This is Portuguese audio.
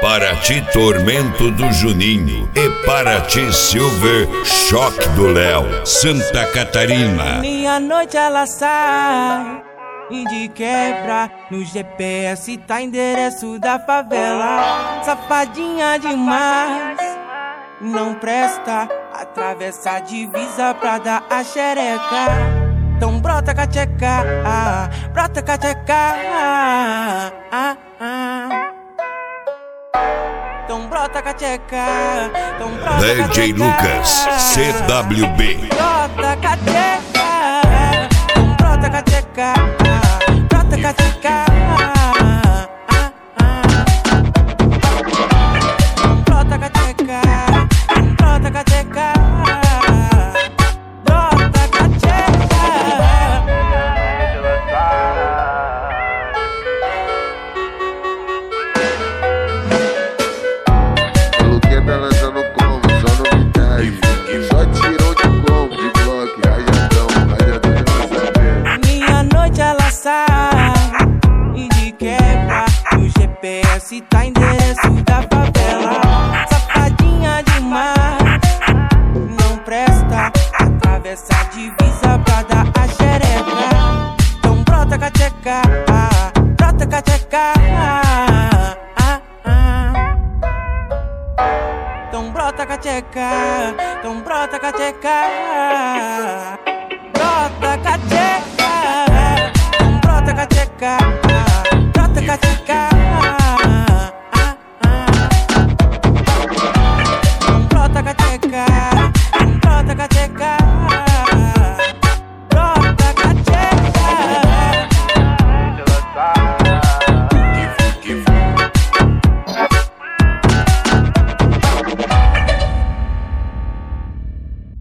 para ti, Tormento do Juninho. E para ti, Silver, Choque do Léo. Santa Catarina. Meia-noite ela sai e de quebra no GPS tá endereço da favela. Safadinha demais, não presta, atravessa a divisa pra dar a xereca. Então brota cacheca, brota cacheca, então brota cacheca, então brota cacheca. DJ Lucas, CWB. Brota cacheca, então brota cacheca, brota cacheca, então brota cacheca, então brota cacheca. E de quebra no GPS tá endereço da favela. Safadinha demais, não presta, atravessa a divisa pra dar a xereca. Então brota cacheca, brota cacheca, então brota cacheca, então brota cacheca.